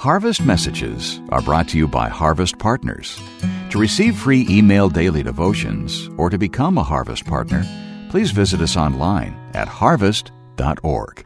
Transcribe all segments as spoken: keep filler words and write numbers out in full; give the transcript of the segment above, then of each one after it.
Harvest Messages are brought to you by Harvest Partners. To receive free email daily devotions or to become a Harvest Partner, please visit us online at harvest dot org.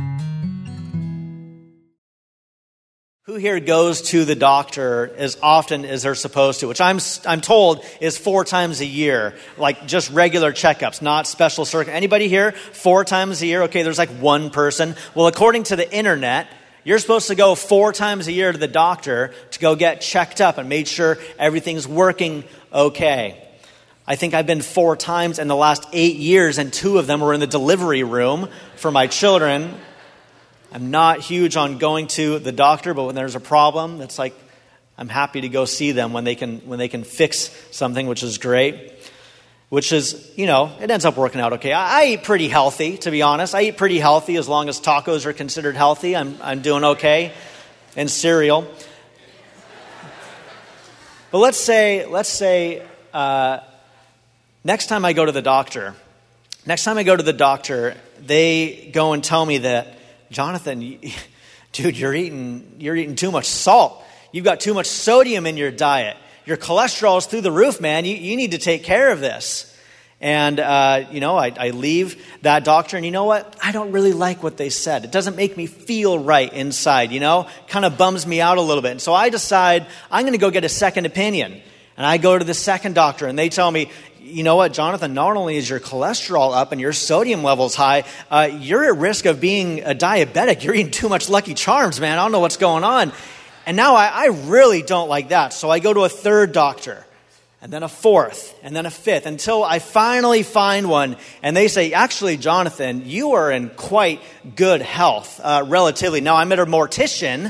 Who here goes to the doctor as often as they're supposed to, which I'm I'm told is four times a year, like just regular checkups, not special circuit. Anybody here? Four times a year? Okay, there's like one person. Well, according to the internet, you're supposed to go four times a year to the doctor to go get checked up and make sure everything's working okay. I think I've been four times in the last eight years, and two of them were in the delivery room for my children. I'm not huge on going to the doctor, but when there's a problem, it's like I'm happy to go see them when they can when they can fix something, which is great. Which is, you know, it ends up working out okay. I, I eat pretty healthy, to be honest. I eat pretty healthy as long as tacos are considered healthy. I'm I'm doing okay. And cereal. But let's say let's say uh, next time I go to the doctor, next time I go to the doctor, they go and tell me that, Jonathan, dude, you're eating you're eating too much salt. You've got too much sodium in your diet. Your cholesterol is through the roof, man. You you need to take care of this. And, uh, you know, I, I leave that doctor, and you know what? I don't really like what they said. It doesn't make me feel right inside, you know? Kind of bums me out a little bit. And so I decide I'm going to go get a second opinion. And I go to the second doctor, and they tell me, you know what, Jonathan, not only is your cholesterol up and your sodium level's high, uh, you're at risk of being a diabetic. You're eating too much Lucky Charms, man. I don't know what's going on. And now I, I really don't like that. So I go to a third doctor, and then a fourth, and then a fifth, until I finally find one. And they say, actually, Jonathan, you are in quite good health, uh, relatively. Now, I'm at a mortician,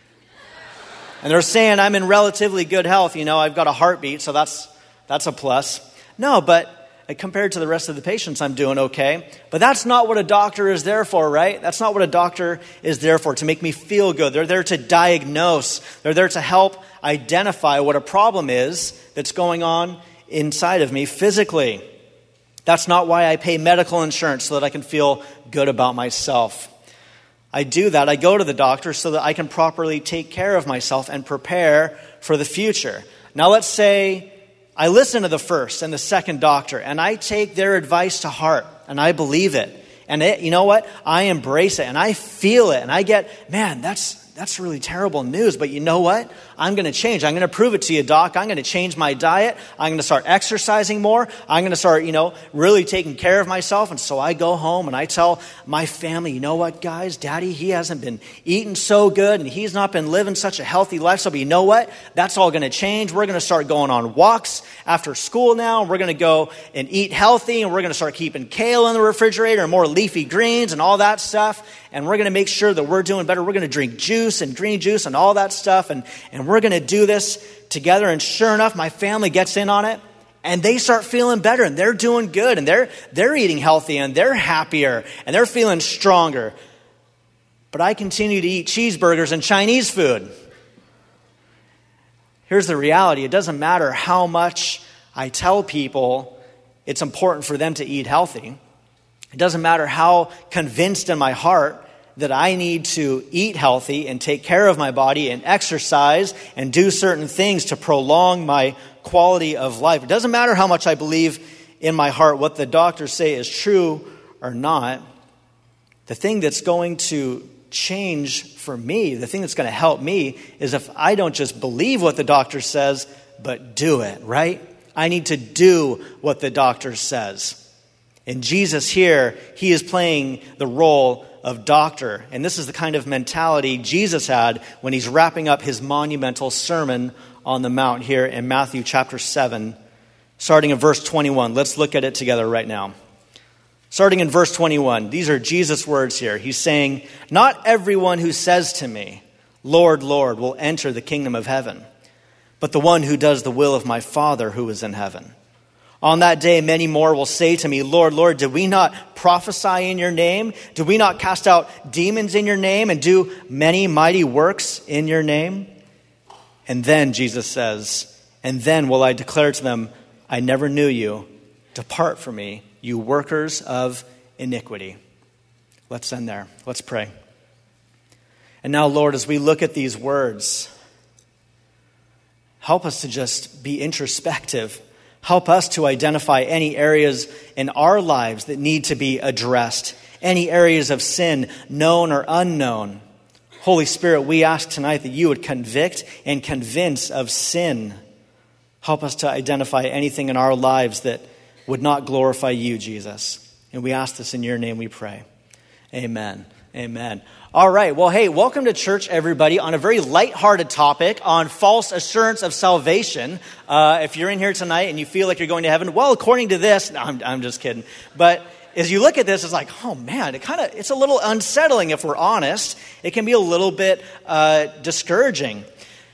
and they're saying I'm in relatively good health. You know, I've got a heartbeat, so that's that's a plus. No, but compared to the rest of the patients, I'm doing okay. But that's not what a doctor is there for, right? That's not what a doctor is there for, to make me feel good. They're there to diagnose. They're there to help identify what a problem is that's going on inside of me physically. That's not why I pay medical insurance, so that I can feel good about myself. I do that. I go to the doctor so that I can properly take care of myself and prepare for the future. Now, let's say I listen to the first and the second doctor, and I take their advice to heart, and I believe it. And it, you know what? I embrace it, and I feel it, and I get, man, that's that's really terrible news. But you know what? I'm going to change. I'm going to prove it to you, doc. I'm going to change my diet. I'm going to start exercising more. I'm going to start, you know, really taking care of myself. And so I go home and I tell my family, you know what, guys? Daddy, he hasn't been eating so good, and he's not been living such a healthy lifestyle. But you know what? That's all going to change. We're going to start going on walks after school now. And we're going to go and eat healthy. And we're going to start keeping kale in the refrigerator and more leafy greens and all that stuff. And we're going to make sure that we're doing better. We're going to drink juice and green juice and all that stuff. And, and we're going to do this together. And sure enough, my family gets in on it. And they start feeling better. And they're doing good. And they're they're eating healthy. And they're happier. And they're feeling stronger. But I continue to eat cheeseburgers and Chinese food. Here's the reality. It doesn't matter how much I tell people it's important for them to eat healthy. It doesn't matter how convinced in my heart that I need to eat healthy and take care of my body and exercise and do certain things to prolong my quality of life. It doesn't matter how much I believe in my heart what the doctors say is true or not. The thing that's going to change for me, the thing that's going to help me, is if I don't just believe what the doctor says, but do it, right? I need to do what the doctor says. And Jesus here, he is playing the role of doctor. And this is the kind of mentality Jesus had when he's wrapping up his monumental Sermon on the Mount here in Matthew chapter seven, starting in verse twenty-one. Let's look at it together right now. Starting in verse twenty-one, these are Jesus' words here. He's saying, "Not everyone who says to me, 'Lord, Lord,' will enter the kingdom of heaven, but the one who does the will of my Father who is in heaven. On that day, many more will say to me, 'Lord, Lord, did we not prophesy in your name? Did we not cast out demons in your name and do many mighty works in your name?' And then," Jesus says, "and then will I declare to them, 'I never knew you. Depart from me, you workers of iniquity.'" Let's end there. Let's pray. And now, Lord, as we look at these words, help us to just be introspective. Help us to identify any areas in our lives that need to be addressed, any areas of sin, known or unknown. Holy Spirit, we ask tonight that you would convict and convince of sin. Help us to identify anything in our lives that would not glorify you, Jesus. And we ask this in your name we pray. Amen. Amen. All right. Well, hey, welcome to church, everybody, on a very lighthearted topic on false assurance of salvation. Uh, if you're in here tonight and you feel like you're going to heaven, well, according to this, no, I'm, I'm just kidding. But as you look at this, it's like, oh man, it kind of it's a little unsettling if we're honest. It can be a little bit uh, discouraging.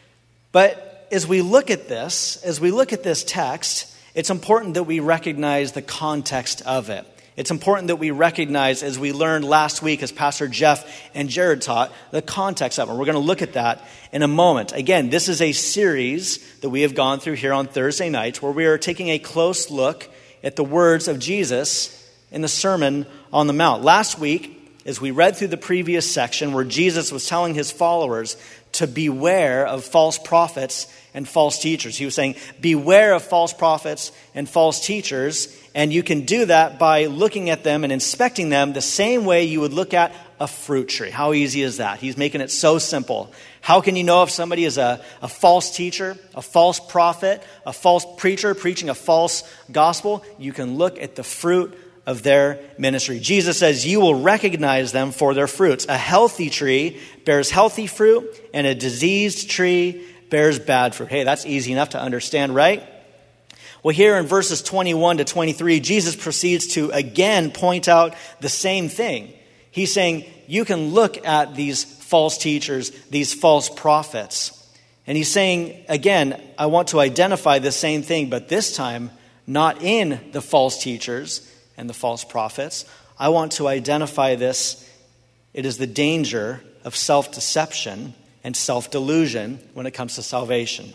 But as we look at this, as we look at this text, it's important that we recognize the context of it. It's important that we recognize, as we learned last week, as Pastor Jeff and Jared taught, the context of it. We're going to look at that in a moment. Again, this is a series that we have gone through here on Thursday nights where we are taking a close look at the words of Jesus in the Sermon on the Mount. Last week, as we read through the previous section where Jesus was telling his followers to beware of false prophets and false teachers. He was saying, beware of false prophets and false teachers. And you can do that by looking at them and inspecting them the same way you would look at a fruit tree. How easy is that? He's making it so simple. How can you know if somebody is a, a false teacher, a false prophet, a false preacher preaching a false gospel? You can look at the fruit of their ministry. Jesus says you will recognize them for their fruits. A healthy tree bears healthy fruit, and a diseased tree bears bad fruit. Hey, that's easy enough to understand, right? Well, here in verses twenty-one to twenty-three, Jesus proceeds to again point out the same thing. He's saying you can look at these false teachers, these false prophets. And he's saying, again, I want to identify the same thing, but this time not in the false teachers and the false prophets. I want to identify this. It is the danger of self-deception and self-delusion when it comes to salvation.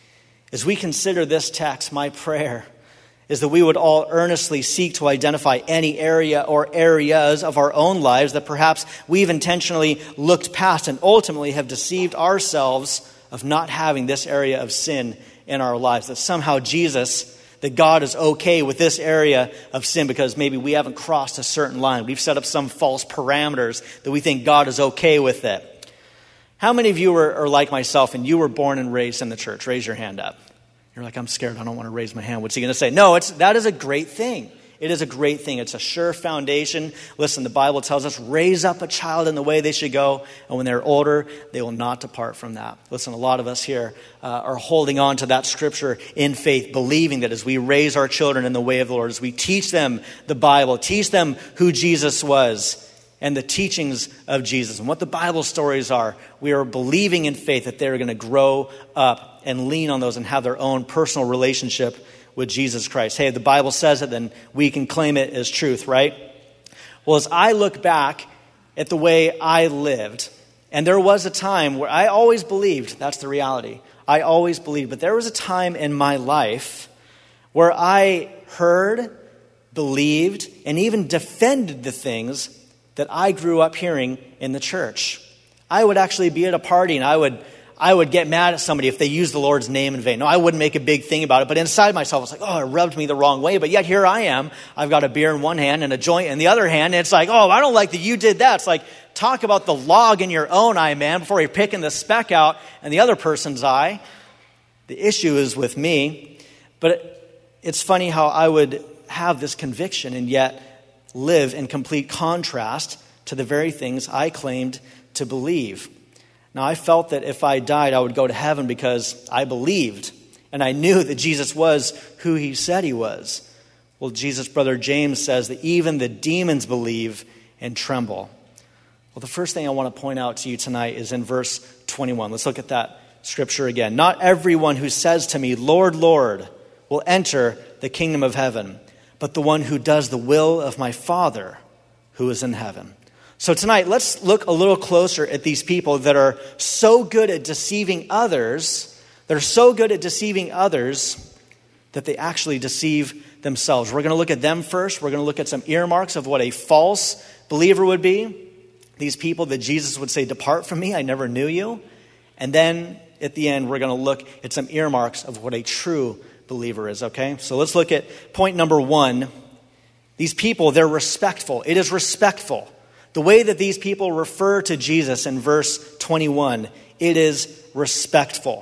As we consider this text, my prayer is that we would all earnestly seek to identify any area or areas of our own lives that perhaps we've intentionally looked past and ultimately have deceived ourselves of not having this area of sin in our lives. That somehow Jesus, that God is okay with this area of sin because maybe we haven't crossed a certain line. We've set up some false parameters that we think God is okay with it. How many of you are, are like myself and you were born and raised in the church? Raise your hand up. You're like, I'm scared. I don't want to raise my hand. What's he going to say? No, it's that is a great thing. It is a great thing. It's a sure foundation. Listen, the Bible tells us, raise up a child in the way they should go, and when they're older, they will not depart from that. Listen, a lot of us here uh, are holding on to that scripture in faith, believing that as we raise our children in the way of the Lord, as we teach them the Bible, teach them who Jesus was, and the teachings of Jesus and what the Bible stories are, we are believing in faith that they're going to grow up and lean on those and have their own personal relationship with Jesus Christ. Hey, if the Bible says it, then we can claim it as truth, right? Well, as I look back at the way I lived, and there was a time where I always believed, that's the reality, I always believed, but there was a time in my life where I heard, believed, and even defended the things that I grew up hearing in the church. I would actually be at a party and I would I would get mad at somebody if they used the Lord's name in vain. No, I wouldn't make a big thing about it, but inside myself, I was like, oh, it rubbed me the wrong way. But yet here I am. I've got a beer in one hand and a joint in the other hand. And it's like, oh, I don't like that you did that. It's like, talk about the log in your own eye, man, before you're picking the speck out in the other person's eye. The issue is with me. But it's funny how I would have this conviction and yet live in complete contrast to the very things I claimed to believe. Now, I felt that if I died, I would go to heaven because I believed, and I knew that Jesus was who he said he was. Well, Jesus' brother James says that even the demons believe and tremble. Well, the first thing I want to point out to you tonight is in verse twenty-one. Let's look at that scripture again. Not everyone who says to me, Lord, Lord, will enter the kingdom of heaven, but the one who does the will of my Father who is in heaven. So tonight, let's look a little closer at these people that are so good at deceiving others, that are so good at deceiving others that they actually deceive themselves. We're going to look at them first. We're going to look at some earmarks of what a false believer would be. These people that Jesus would say, depart from me, I never knew you. And then at the end, we're going to look at some earmarks of what a true believer is, okay? So let's look at point number one. These people, they're respectful. It is respectful. The way that these people refer to Jesus in verse twenty-one, it is respectful.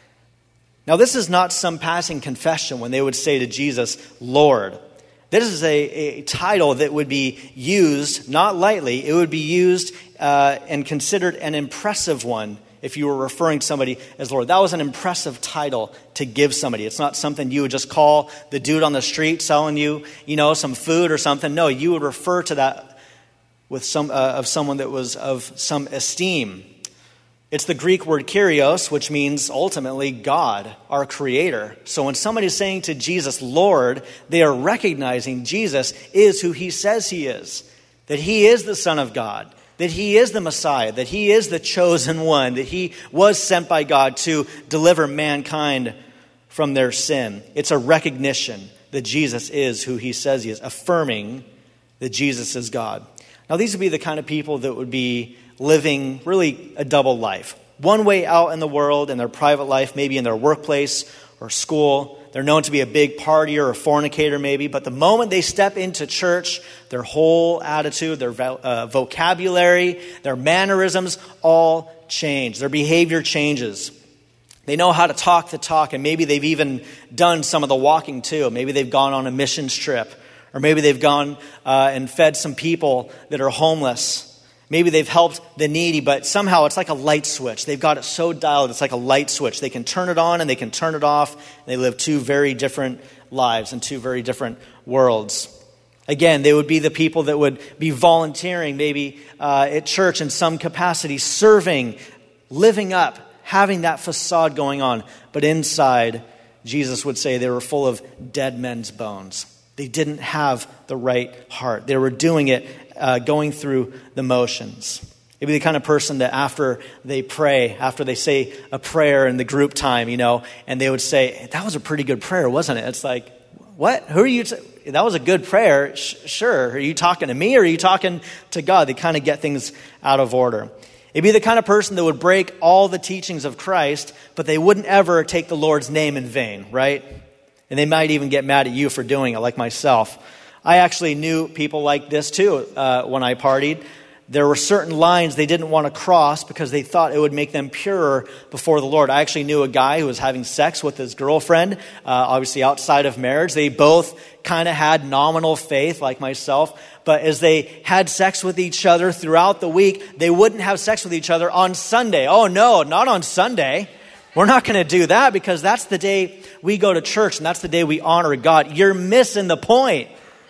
Now, this is not some passing confession when they would say to Jesus, Lord. This is a, a title that would be used, not lightly, it would be used uh, and considered an impressive one if you were referring to somebody as Lord. That was an impressive title to give somebody. It's not something you would just call the dude on the street selling you, you know, some food or something. No, you would refer to that with some uh, of someone that was of some esteem. It's the Greek word kyrios, which means ultimately God, our creator. So when somebody's saying to Jesus, Lord, they are recognizing Jesus is who he says he is, that he is the Son of God, that he is the Messiah, that he is the chosen one, that he was sent by God to deliver mankind from their sin. It's a recognition that Jesus is who he says he is, affirming that Jesus is God. Now, these would be the kind of people that would be living really a double life. One way out in the world, in their private life, maybe in their workplace or school. They're known to be a big partier or a fornicator maybe, but the moment they step into church, their whole attitude, their uh, vocabulary, their mannerisms all change. Their behavior changes. They know how to talk the talk, and maybe they've even done some of the walking too. Maybe they've gone on a missions trip, or maybe they've gone uh, and fed some people that are homeless. Maybe they've helped the needy, but somehow it's like a light switch. They've got it so dialed, it's like a light switch. They can turn it on and they can turn it off. And they live two very different lives in two very different worlds. Again, they would be the people that would be volunteering maybe uh, at church in some capacity, serving, living up, having that facade going on. But inside, Jesus would say they were full of dead men's bones. They didn't have the right heart. They were doing it, uh, going through the motions. They'd be the kind of person that after they pray, after they say a prayer in the group time, you know, and they would say, that was a pretty good prayer, wasn't it? It's like, what? Who are you? T- that was a good prayer. Sh- sure. Are you talking to me or are you talking to God? They kind of get things out of order. It'd be the kind of person that would break all the teachings of Christ, but they wouldn't ever take the Lord's name in vain, right? And they might even get mad at you for doing it, like myself. I actually knew people like this too uh, when I partied. There were certain lines they didn't want to cross because they thought it would make them purer before the Lord. I actually knew a guy who was having sex with his girlfriend, uh, obviously outside of marriage. They both kind of had nominal faith, like myself. But as they had sex with each other throughout the week, they wouldn't have sex with each other on Sunday. Oh no, not on Sunday. We're not going to do that because that's the day we go to church and that's the day we honor God. You're missing the point.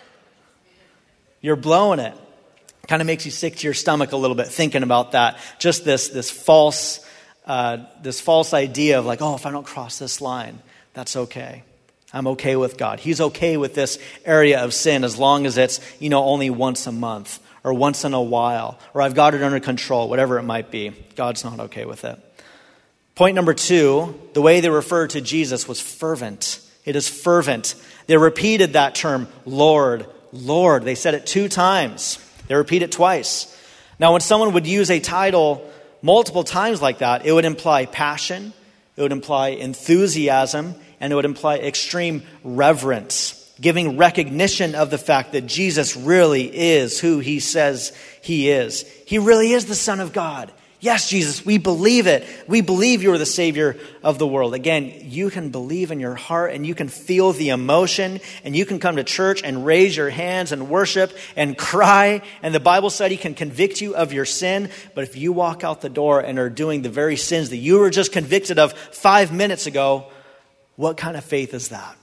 You're blowing it. Kind of makes you sick to your stomach a little bit thinking about that. Just this this false uh, this false idea of like, oh, if I don't cross this line, that's okay. I'm okay with God. He's okay with this area of sin as long as it's, you know, only once a month or once in a while, or I've got it under control, whatever it might be. God's not okay with it. Point number two, the way they referred to Jesus was fervent. It is fervent. They repeated that term, Lord, Lord. They said it two times. They repeat it twice. Now, when someone would use a title multiple times like that, it would imply passion, it would imply enthusiasm, and it would imply extreme reverence, giving recognition of the fact that Jesus really is who he says he is. He really is the Son of God. Yes, Jesus, we believe it. We believe you are the Savior of the world. Again, you can believe in your heart and you can feel the emotion and you can come to church and raise your hands and worship and cry, and the Bible study can convict you of your sin. But if you walk out the door and are doing the very sins that you were just convicted of five minutes ago, what kind of faith is that?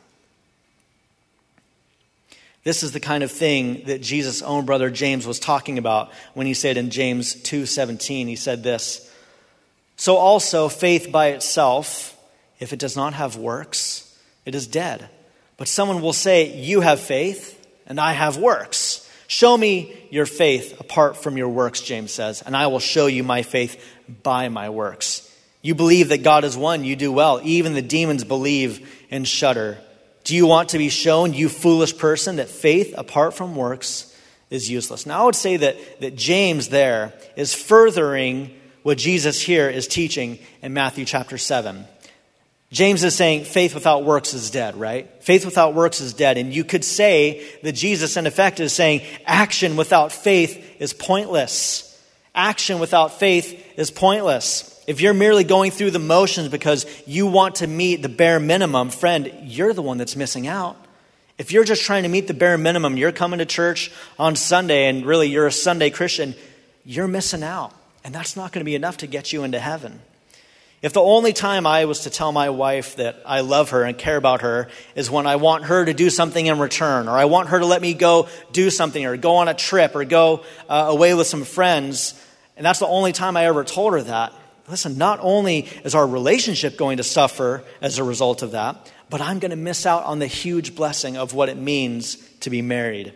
This is the kind of thing that Jesus' own brother James was talking about when he said in James two seventeen, he said this, so also faith by itself, if it does not have works, it is dead. But someone will say, you have faith and I have works. Show me your faith apart from your works, James says, and I will show you my faith by my works. You believe that God is one, you do well. Even the demons believe and shudder. Do you want to be shown, you foolish person, that faith apart from works is useless. Now, I would say that, that James there is furthering what Jesus here is teaching in Matthew chapter seven. James is saying faith without works is dead, right? Faith without works is dead. And you could say that Jesus, in effect, is saying action without faith is pointless. Action without faith is pointless. If you're merely going through the motions because you want to meet the bare minimum, friend, you're the one that's missing out. If you're just trying to meet the bare minimum, you're coming to church on Sunday and really you're a Sunday Christian, you're missing out. And that's not going to be enough to get you into heaven. If the only time I was to tell my wife that I love her and care about her is when I want her to do something in return, or I want her to let me go do something, or go on a trip, or go uh, away with some friends, and that's the only time I ever told her that, listen, not only is our relationship going to suffer as a result of that, but I'm going to miss out on the huge blessing of what it means to be married.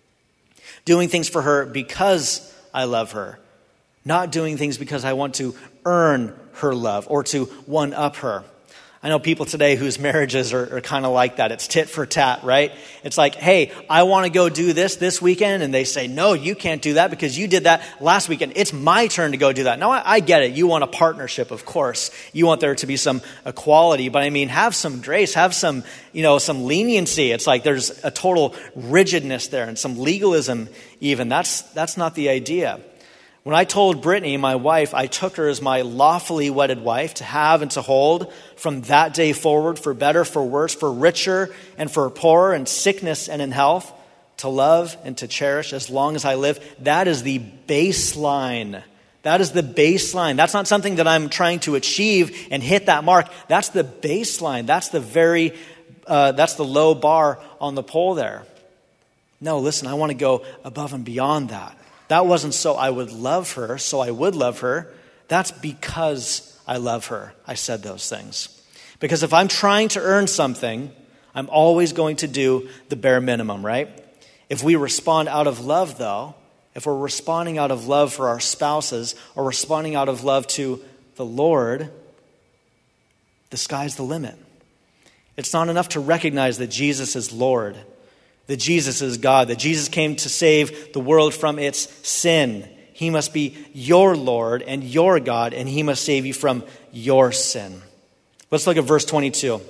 Doing things for her because I love her, not doing things because I want to earn her love or to one-up her. I know people today whose marriages are, are kind of like that. It's tit for tat, right? It's like, hey, I want to go do this this weekend. And they say, no, you can't do that because you did that last weekend. It's my turn to go do that. Now, I, I get it. You want a partnership, of course. You want there to be some equality. But I mean, have some grace, have some, you know, some leniency. It's like there's a total rigidness there and some legalism even. That's, that's not the idea. When I told Brittany, my wife, I took her as my lawfully wedded wife to have and to hold from that day forward, for better, for worse, for richer and for poorer, in sickness and in health, to love and to cherish as long as I live. That is the baseline. That is the baseline. That's not something that I'm trying to achieve and hit that mark. That's the baseline. That's the very, uh, that's the low bar on the pole there. No, listen, I want to go above and beyond that. That wasn't so I would love her, so I would love her. That's because I love her. I said those things. Because if I'm trying to earn something, I'm always going to do the bare minimum, right? If we respond out of love, though, if we're responding out of love for our spouses or responding out of love to the Lord, the sky's the limit. It's not enough to recognize that Jesus is Lord, that Jesus is God, that Jesus came to save the world from its sin. He must be your Lord and your God, and he must save you from your sin. Let's look at verse twenty-two.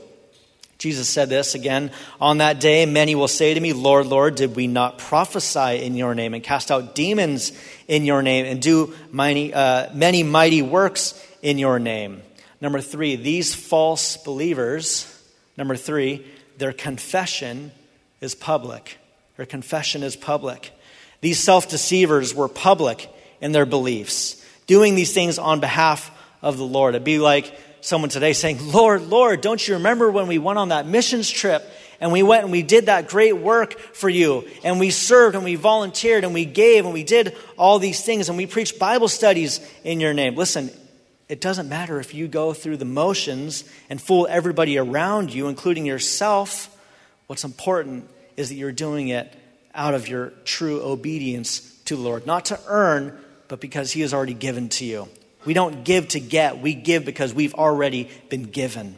Jesus said this again, on that day, many will say to me, Lord, Lord, did we not prophesy in your name and cast out demons in your name and do many, uh, many mighty works in your name? Number three, these false believers, number three, their confession is public. Their confession is public. These self-deceivers were public in their beliefs, doing these things on behalf of the Lord. It'd be like someone today saying, Lord, Lord, don't you remember when we went on that missions trip and we went and we did that great work for you and we served and we volunteered and we gave and we did all these things and we preached Bible studies in your name. Listen, it doesn't matter if you go through the motions and fool everybody around you, including yourself. What's important is that you're doing it out of your true obedience to the Lord. Not to earn, but because he has already given to you. We don't give to get. We give because we've already been given.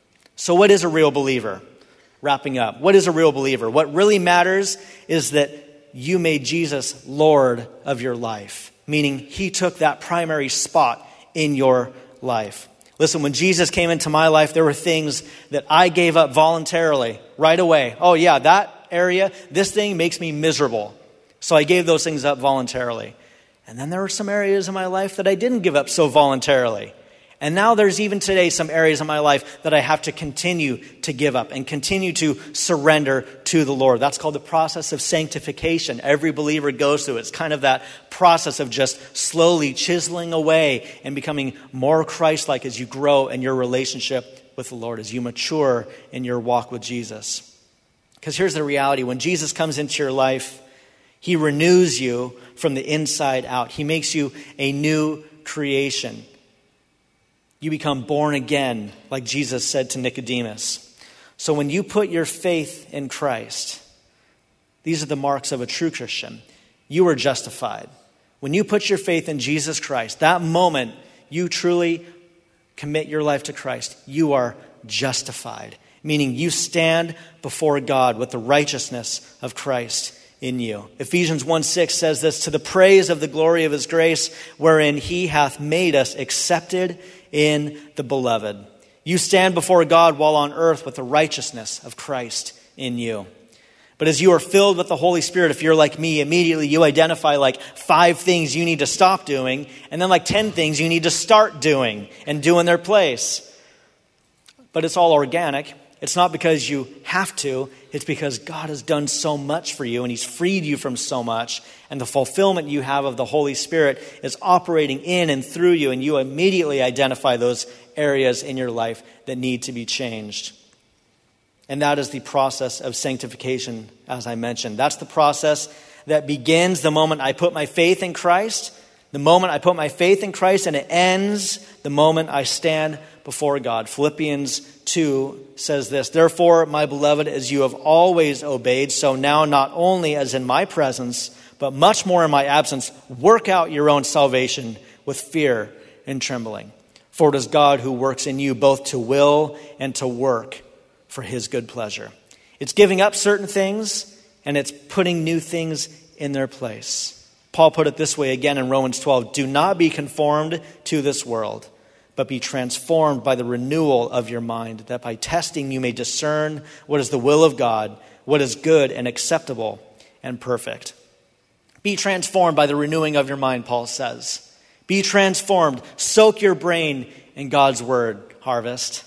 So what is a real believer? Wrapping up. What is a real believer? What really matters is that you made Jesus Lord of your life. Meaning he took that primary spot in your life. Listen, when Jesus came into my life, there were things that I gave up voluntarily right away. Oh yeah, that area, this thing makes me miserable. So I gave those things up voluntarily. And then there were some areas in my life that I didn't give up so voluntarily. And now there's even today some areas in my life that I have to continue to give up and continue to surrender to the Lord. That's called the process of sanctification. Every believer goes through it. It's kind of that process of just slowly chiseling away and becoming more Christ-like as you grow in your relationship with the Lord, as you mature in your walk with Jesus. Because here's the reality. When Jesus comes into your life, he renews you from the inside out. He makes you a new creation. You become born again, like Jesus said to Nicodemus. So when you put your faith in Christ, these are the marks of a true Christian. You are justified. When you put your faith in Jesus Christ, that moment you truly commit your life to Christ, you are justified. Meaning you stand before God with the righteousness of Christ in you. Ephesians one six says this, to the praise of the glory of his grace, wherein he hath made us accepted in the beloved. You stand before God while on earth with the righteousness of Christ in you. But as you are filled with the Holy Spirit, if you're like me, immediately you identify like five things you need to stop doing, and then like ten things you need to start doing and do in their place. But it's all organic. It's not because you have to. It's because God has done so much for you and he's freed you from so much. And the fulfillment you have of the Holy Spirit is operating in and through you. And you immediately identify those areas in your life that need to be changed. And that is the process of sanctification, as I mentioned. That's the process that begins the moment I put my faith in Christ, the moment I put my faith in Christ, and it ends the moment I stand before God. Philippians two says this, therefore, my beloved, as you have always obeyed, so now not only as in my presence, but much more in my absence, work out your own salvation with fear and trembling. For it is God who works in you both to will and to work for his good pleasure. It's giving up certain things and it's putting new things in their place. Paul put it this way again in Romans twelve, do not be conformed to this world, but be transformed by the renewal of your mind, that by testing you may discern what is the will of God, what is good and acceptable and perfect. Be transformed by the renewing of your mind, Paul says. Be transformed. Soak your brain in God's word, Harvest.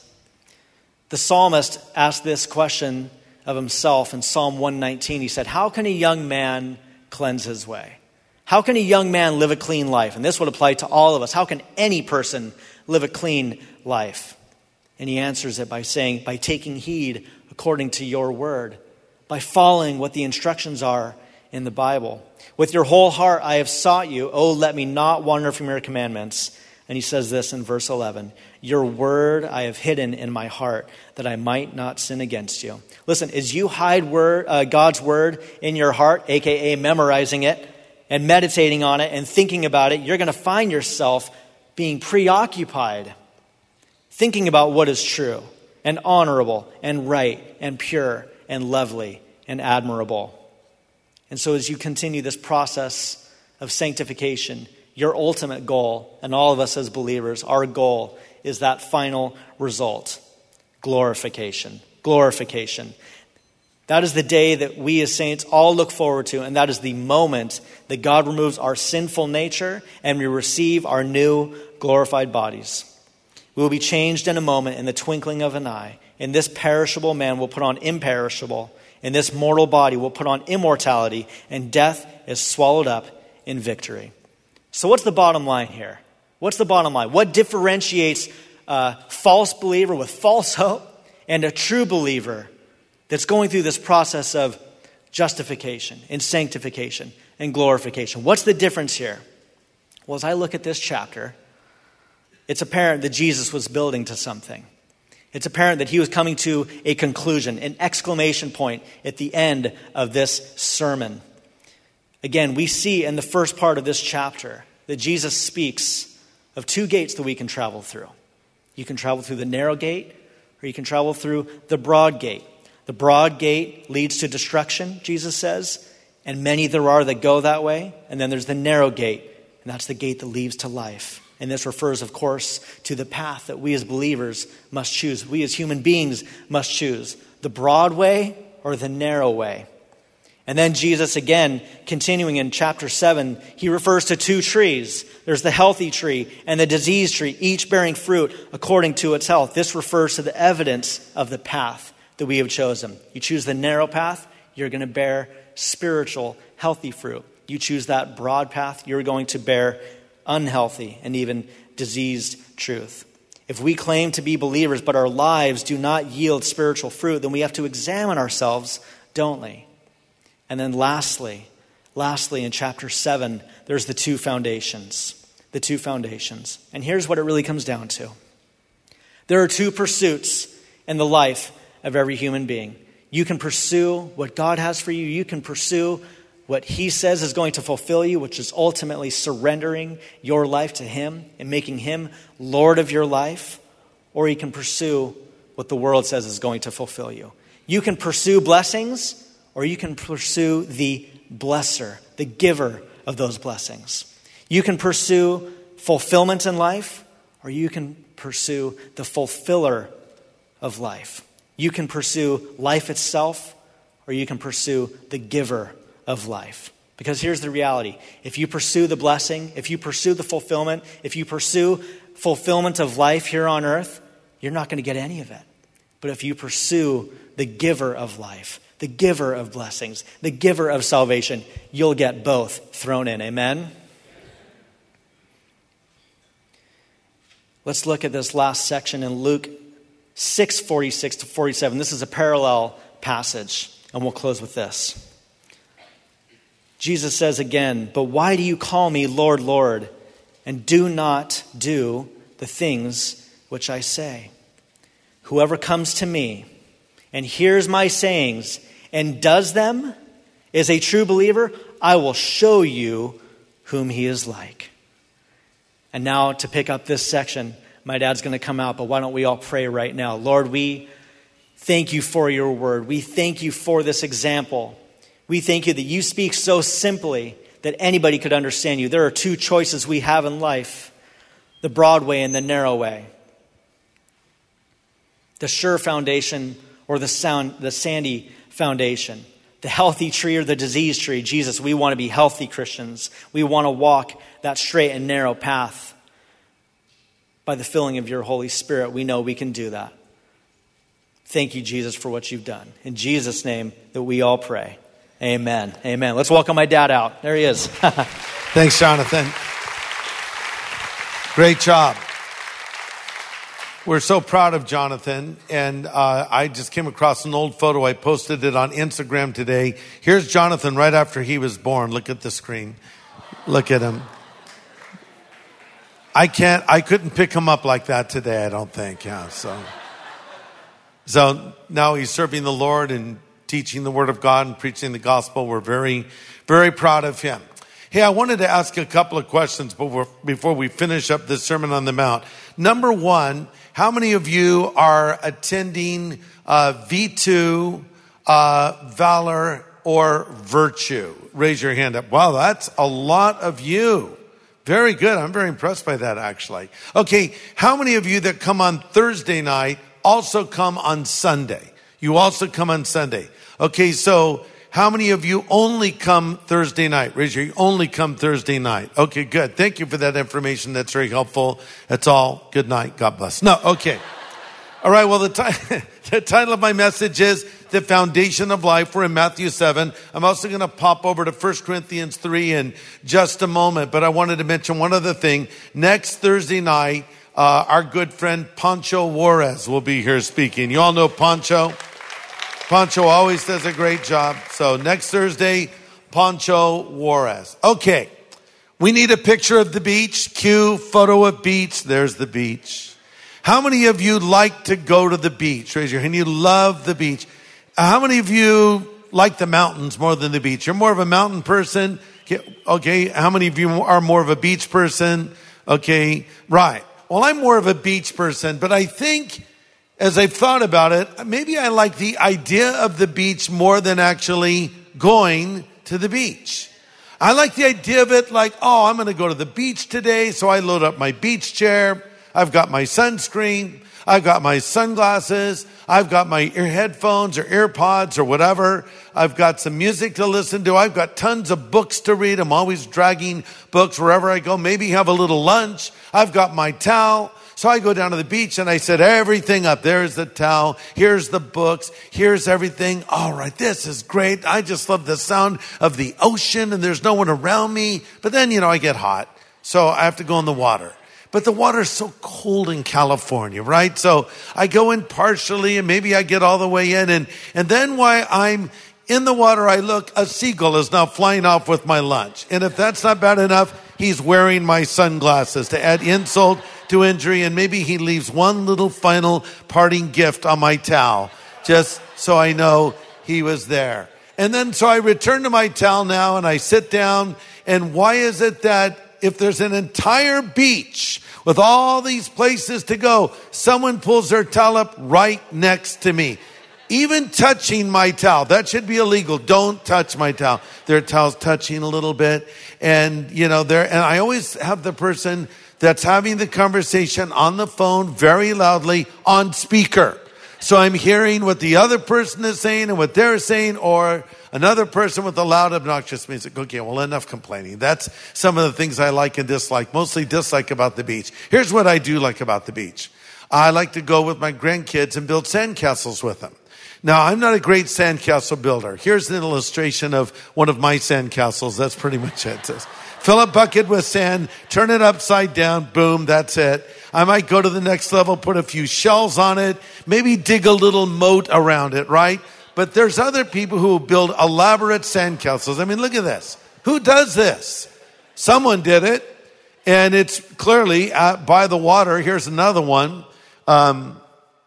The psalmist asked this question of himself in Psalm one nineteen. He said, how can a young man cleanse his way? How can a young man live a clean life? And this would apply to all of us. How can any person live a clean life? And he answers it by saying, by taking heed according to your word, by following what the instructions are in the Bible. With your whole heart I have sought you. Oh, let me not wander from your commandments. And he says this in verse eleven, your word I have hidden in my heart that I might not sin against you. Listen, as you hide word, uh, God's word in your heart, aka memorizing it and meditating on it and thinking about it, you're going to find yourself being preoccupied, thinking about what is true and honorable and right and pure and lovely and admirable. And so as you continue this process of sanctification, your ultimate goal, and all of us as believers, our goal is that final result, glorification, glorification. That is the day that we as saints all look forward to, and that is the moment that God removes our sinful nature and we receive our new glorified bodies. We will be changed in a moment, in the twinkling of an eye. And this perishable man will put on imperishable, and this mortal body will put on immortality, and death is swallowed up in victory. So what's the bottom line here? What's the bottom line? What differentiates a false believer with false hope and a true believer that's going through this process of justification and sanctification and glorification? What's the difference here? Well, as I look at this chapter, it's apparent that Jesus was building to something. It's apparent that he was coming to a conclusion, an exclamation point at the end of this sermon. Again, we see in the first part of this chapter that Jesus speaks of two gates that we can travel through. You can travel through the narrow gate, or you can travel through the broad gate. The broad gate leads to destruction, Jesus says, and many there are that go that way. And then there's the narrow gate, and that's the gate that leads to life. And this refers, of course, to the path that we as believers must choose. We as human beings must choose the broad way or the narrow way. And then Jesus, again, continuing in chapter seven, he refers to two trees. There's the healthy tree and the diseased tree, each bearing fruit according to its health. This refers to the evidence of the path that we have chosen. You choose the narrow path, you're going to bear spiritual, healthy fruit. You choose that broad path, you're going to bear unhealthy and even diseased truth. If we claim to be believers, but our lives do not yield spiritual fruit, then we have to examine ourselves, don't we? And then lastly, lastly in chapter seven, there's the two foundations. The two foundations. And here's what it really comes down to. There are two pursuits in the life of every human being. You can pursue what God has for you. You can pursue what he says is going to fulfill you, which is ultimately surrendering your life to him and making him Lord of your life. Or you can pursue what the world says is going to fulfill you. You can pursue blessings, or you can pursue the blesser, the giver of those blessings. You can pursue fulfillment in life, or you can pursue the fulfiller of life. You can pursue life itself, or you can pursue the giver of life. Because here's the reality. If you pursue the blessing, if you pursue the fulfillment, if you pursue fulfillment of life here on earth, you're not going to get any of it. But if you pursue the giver of life, the giver of blessings, the giver of salvation, you'll get both thrown in. Amen? Let's look at this last section in Luke six forty-six to forty-seven. This is a parallel passage, and we'll close with this. Jesus says again, "But why do you call me Lord, Lord, and do not do the things which I say? Whoever comes to me and hears my sayings and does them is a true believer. I will show you whom he is like." And now to pick up this section, my dad's going to come out, but why don't we all pray right now? Lord, we thank you for your word. We thank you for this example. We thank you that you speak so simply that anybody could understand you. There are two choices we have in life, the broad way and the narrow way. The sure foundation or the sound, the sandy foundation. The healthy tree or the diseased tree. Jesus, we want to be healthy Christians. We want to walk that straight and narrow path. By the filling of your Holy Spirit, we know we can do that. Thank you, Jesus, for what you've done. In Jesus' name that we all pray. Amen. Amen. Let's welcome my dad out. There he is. Thanks, Jonathan. Great job. We're so proud of Jonathan. And uh, I just came across an old photo. I posted it on Instagram today. Here's Jonathan right after he was born. Look at the screen. Look at him. I can't, I couldn't pick him up like that today, I don't think. Yeah, so. So now he's serving the Lord and teaching the Word of God and preaching the gospel. We're very, very proud of him. Hey, I wanted to ask a couple of questions before, before we finish up this Sermon on the Mount. Number one, how many of you are attending uh, V two, uh, Valor, or Virtue? Raise your hand up. Wow, that's a lot of you. Very good. I'm very impressed by that, actually. Okay, how many of you that come on Thursday night also come on Sunday? You also come on Sunday. Okay, so how many of you only come Thursday night? Raise your, you only come Thursday night. Okay, good. Thank you for that information. That's very helpful. That's all. Good night. God bless. No, okay. All right, well, the, t- the title of my message is The Foundation of Life. We're in Matthew seven. I'm also going to pop over to First Corinthians three in just a moment, but I wanted to mention one other thing. Next Thursday night, uh, our good friend Pancho Juarez will be here speaking. You all know Pancho. Pancho always does a great job. So next Thursday, Pancho Juarez. Okay, we need a picture of the beach. Cue photo of beach. There's the beach. How many of you like to go to the beach? Raise your hand. You love the beach. How many of you like the mountains more than the beach? You're more of a mountain person. Okay. How many of you are more of a beach person? Okay. Right. Well, I'm more of a beach person, but I think as I've thought about it, maybe I like the idea of the beach more than actually going to the beach. I like the idea of it like, oh, I'm going to go to the beach today. So I load up my beach chair. I've got my sunscreen. I've got my sunglasses. I've got my ear headphones or AirPods or whatever. I've got some music to listen to. I've got tons of books to read. I'm always dragging books wherever I go. Maybe have a little lunch. I've got my towel. So I go down to the beach and I set everything up. There's the towel. Here's the books. Here's everything. All right, this is great. I just love the sound of the ocean and there's no one around me. But then, you know, I get hot. So I have to go in the water. But the water is so cold in California, right? So I go in partially and maybe I get all the way in. And, and then while I'm in the water, I look, a seagull is now flying off with my lunch. And if that's not bad enough, he's wearing my sunglasses to add insult to injury. And maybe he leaves one little final parting gift on my towel, just so I know he was there. And then so I return to my towel now and I sit down. And why is it that if there's an entire beach with all these places to go, someone pulls their towel up right next to me? even touching my towel, that should be illegal. Don't touch my towel. Their towel's touching a little bit. And, you know, there, and I always have the person that's having the conversation on the phone very loudly on speaker. So I'm hearing what the other person is saying and what they're saying, or another person with the loud, obnoxious music. Okay, well, enough complaining. That's some of the things I like and dislike, mostly dislike about the beach. Here's what I do like about the beach. I like to go with my grandkids and build sandcastles with them. Now, I'm not a great sandcastle builder. Here's an illustration of one of my sandcastles. That's pretty much it. It says, fill a bucket with sand, turn it upside down, boom, that's it. I might go to the next level, put a few shells on it, maybe dig a little moat around it, right? But there's other people who build elaborate sandcastles. I mean, look at this. Who does this? Someone did it, and it's clearly uh, by the water. Here's another one. Um,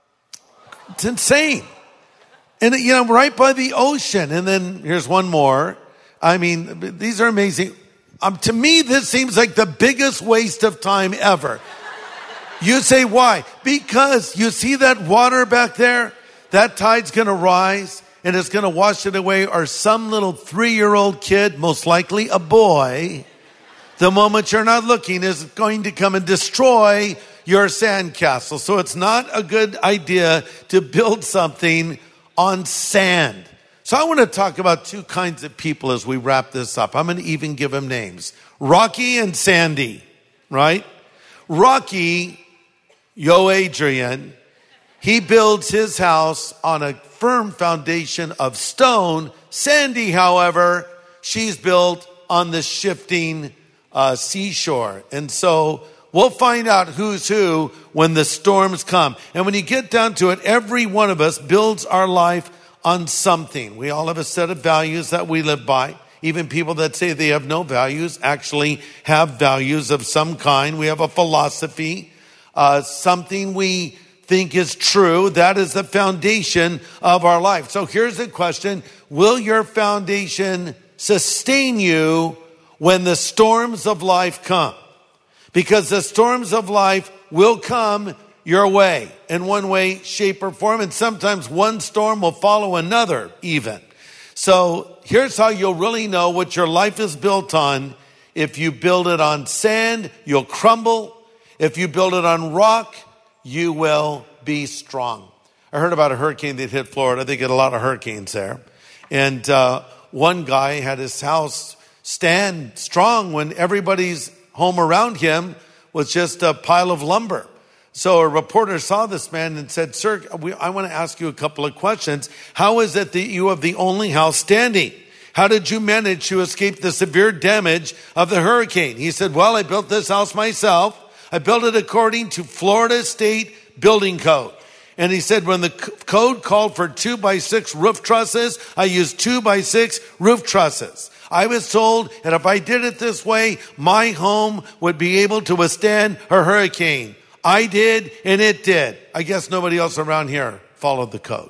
it's insane. And, you know, right by the ocean. And then here's one more. I mean, these are amazing. Um, to me, this seems like the biggest waste of time ever. You say, why? Because you see that water back there? That tide's going to rise and it's going to wash it away. Or some little three-year-old kid, most likely a boy, the moment you're not looking, is going to come and destroy your sandcastle. So it's not a good idea to build something on sand. So I want to talk about two kinds of people as we wrap this up. I'm going to even give them names. Rocky and Sandy, right? Rocky, Yo Adrian, he builds his house on a firm foundation of stone. Sandy, however, she's built on the shifting uh, seashore. And so we'll find out who's who when the storms come. And when you get down to it, every one of us builds our life on something. We all have a set of values that we live by. Even people that say they have no values actually have values of some kind. We have a philosophy, uh, something we think is true. That is the foundation of our life. So here's the question. Will your foundation sustain you when the storms of life come? Because the storms of life will come your way in one way, shape, or form. And sometimes one storm will follow another even. So here's how you'll really know what your life is built on. If you build it on sand, you'll crumble. If you build it on rock, you will be strong. I heard about a hurricane that hit Florida. They get a lot of hurricanes there. And uh, one guy had his house stand strong when everybody's home around him was just a pile of lumber. So a reporter saw this man and said, sir, we, I want to ask you a couple of questions. How is it that you have the only house standing? How did you manage to escape the severe damage of the hurricane? He said, well, I built this house myself. I built it according to Florida State Building Code. And he said, when the code called for two by six roof trusses, I used two by six roof trusses. I was told that if I did it this way, my home would be able to withstand a hurricane. I did, and it did. I guess nobody else around here followed the code.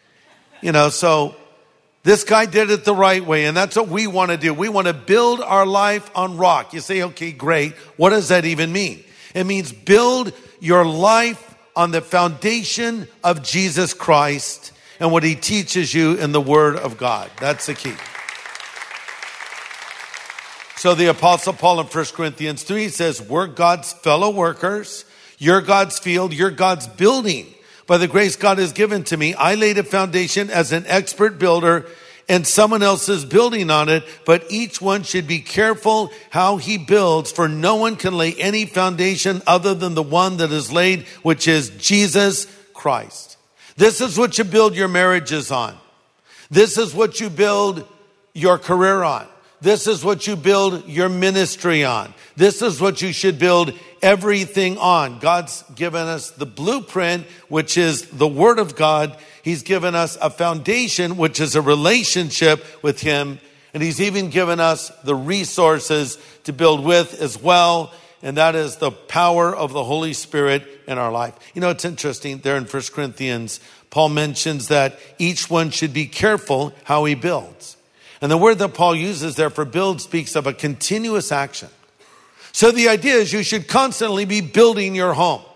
You know, so this guy did it the right way, and that's what we want to do. We want to build our life on rock. You say, okay, great. What does that even mean? It means build your life on the foundation of Jesus Christ and what he teaches you in the Word of God. That's the key. So the Apostle Paul in First Corinthians three says, we're God's fellow workers. You're God's field. You're God's building. By the grace God has given to me, I laid a foundation as an expert builder, and someone else is building on it. But each one should be careful how he builds, for no one can lay any foundation other than the one that is laid, which is Jesus Christ. This is what you build your marriages on. This is what you build your career on. This is what you build your ministry on. This is what you should build everything on. God's given us the blueprint, which is the Word of God. He's given us a foundation, which is a relationship with him. And he's even given us the resources to build with as well. And that is the power of the Holy Spirit in our life. You know, it's interesting there in First Corinthians, Paul mentions that each one should be careful how he builds. And the word that Paul uses there for build speaks of a continuous action. So the idea is you should constantly be building your home.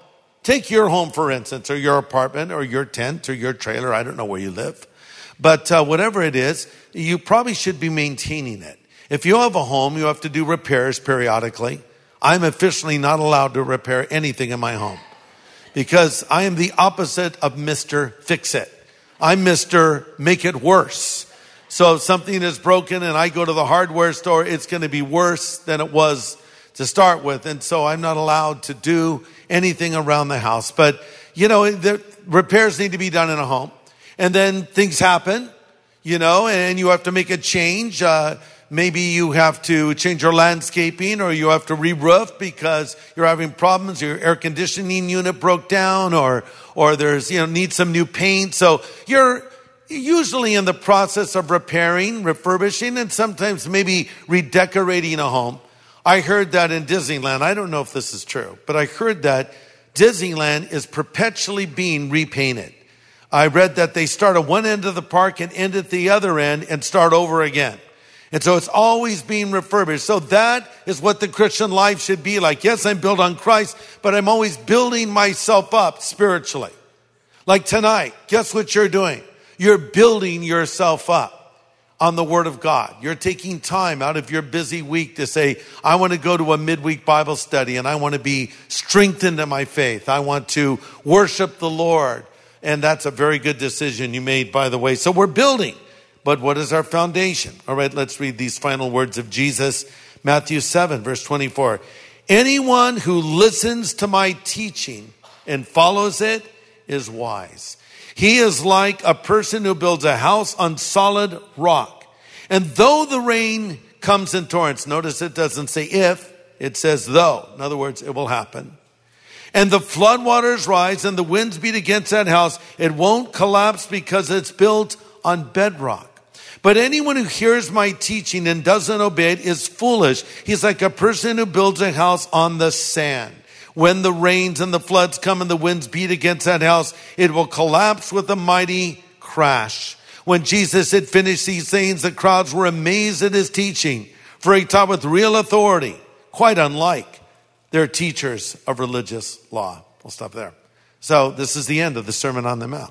Take your home, for instance, or your apartment, or your tent, or your trailer. I don't know where you live. But uh, whatever it is, you probably should be maintaining it. If you have a home, you have to do repairs periodically. I'm officially not allowed to repair anything in my home because I am the opposite of Mister Fix-It. I'm Mister Make It Worse. So if something is broken and I go to the hardware store, it's going to be worse than it was to start with. And so I'm not allowed to do anything around the house. But, you know, the repairs need to be done in a home. And then things happen, you know, and you have to make a change. Uh, maybe you have to change your landscaping, or you have to re-roof because you're having problems. Your air conditioning unit broke down, or or there's, you know, need some new paint. So you're usually in the process of repairing, refurbishing, and sometimes maybe redecorating a home. I heard that in Disneyland. I don't know if this is true, but I heard that Disneyland is perpetually being repainted. I read that they start at one end of the park and end at the other end and start over again. And so it's always being refurbished. So that is what the Christian life should be like. Yes, I'm built on Christ, but I'm always building myself up spiritually. Like tonight, guess what you're doing? You're building yourself up on the Word of God. You're taking time out of your busy week to say, I want to go to a midweek Bible study and I want to be strengthened in my faith. I want to worship the Lord. And that's a very good decision you made, by the way. So we're building. But what is our foundation? All right, let's read these final words of Jesus. Matthew seven, verse twenty-four. Anyone who listens to my teaching and follows it is wise. He is like a person who builds a house on solid rock. And though the rain comes in torrents, notice it doesn't say if, it says though. In other words, it will happen. And the floodwaters rise and the winds beat against that house, it won't collapse because it's built on bedrock. But anyone who hears my teaching and doesn't obey it is foolish. He's like a person who builds a house on the sand. When the rains and the floods come and the winds beat against that house, it will collapse with a mighty crash. When Jesus had finished these things, the crowds were amazed at his teaching, for he taught with real authority, quite unlike their teachers of religious law. We'll stop there. So this is the end of the Sermon on the Mount.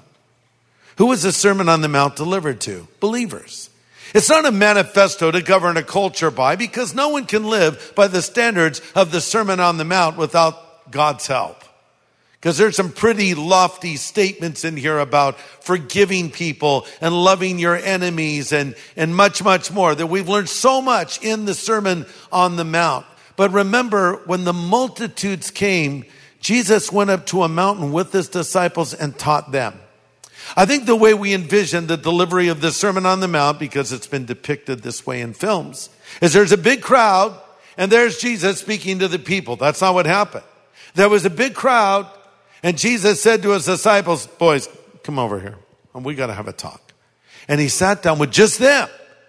Who was the Sermon on the Mount delivered to? Believers. It's not a manifesto to govern a culture by, because no one can live by the standards of the Sermon on the Mount without God's help. Because there's some pretty lofty statements in here about forgiving people and loving your enemies and, and much, much more, that we've learned so much in the Sermon on the Mount. But remember, when the multitudes came, Jesus went up to a mountain with his disciples and taught them. I think the way we envision the delivery of the Sermon on the Mount, because it's been depicted this way in films, is there's a big crowd and there's Jesus speaking to the people. That's not what happened. There was a big crowd and Jesus said to his disciples, boys, come over here and we got to have a talk. And he sat down with just them.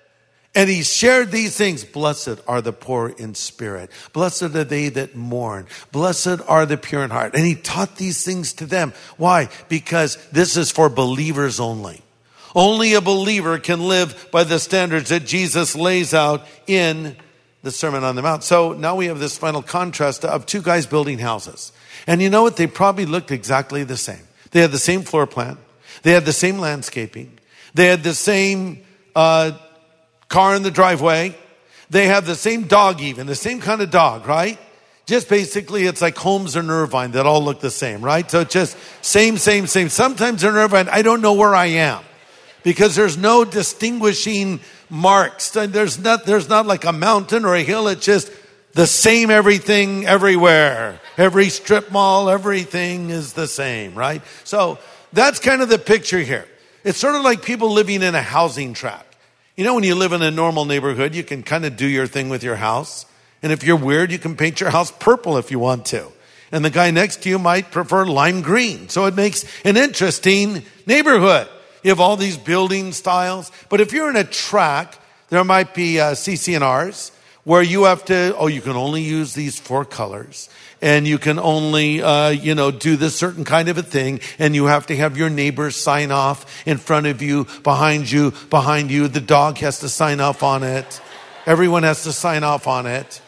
And he shared these things. Blessed are the poor in spirit. Blessed are they that mourn. Blessed are the pure in heart. And he taught these things to them. Why? Because this is for believers only. Only a believer can live by the standards that Jesus lays out in the Sermon on the Mount. So now we have this final contrast of two guys building houses. And you know what? They probably looked exactly the same. They had the same floor plan. They had the same landscaping. They had the same uh car in the driveway. They have the same dog even, the same kind of dog, right? Just basically it's like Holmes and Irvine that all look the same, right? So it's just same, same, same. Sometimes in Irvine, I don't know where I am because there's no distinguishing marks. There's not, there's not like a mountain or a hill. It's just the same everything everywhere. Every strip mall, everything is the same, right? So that's kind of the picture here. It's sort of like people living in a housing tract. You know, when you live in a normal neighborhood, you can kind of do your thing with your house. And if you're weird, you can paint your house purple if you want to. And the guy next to you might prefer lime green. So it makes an interesting neighborhood. You have all these building styles. But if you're in a tract, there might be uh, C C N Rs where you have to, oh, you can only use these four colors. And you can only, uh, you know, do this certain kind of a thing. And you have to have your neighbors sign off in front of you, behind you, behind you. The dog has to sign off on it. Everyone has to sign off on it.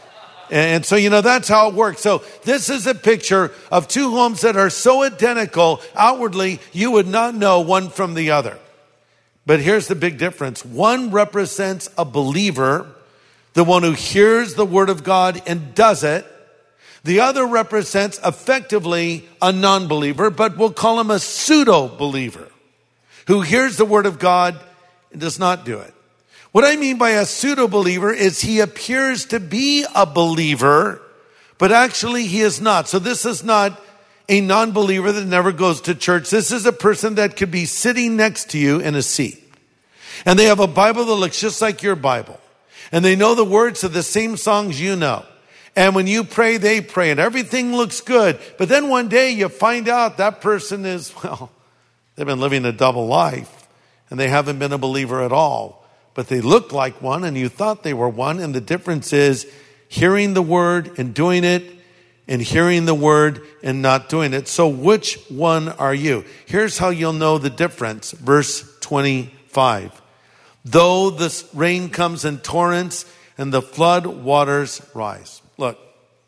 And so, you know, that's how it works. So this is a picture of two homes that are so identical, outwardly, you would not know one from the other. But here's the big difference. One represents a believer, the one who hears the word of God and does it. The other represents effectively a non-believer, but we'll call him a pseudo-believer, who hears the word of God and does not do it. What I mean by a pseudo-believer is he appears to be a believer, but actually he is not. So this is not a non-believer that never goes to church. This is a person that could be sitting next to you in a seat. And they have a Bible that looks just like your Bible. And they know the words of the same songs you know. And when you pray, they pray. And everything looks good. But then one day you find out that person is, well, they've been living a double life. And they haven't been a believer at all. But they look like one, and you thought they were one. And the difference is hearing the word and doing it, and hearing the word and not doing it. So which one are you? Here's how you'll know the difference. Verse twenty-five. Though the rain comes in torrents and the flood waters rise. Look,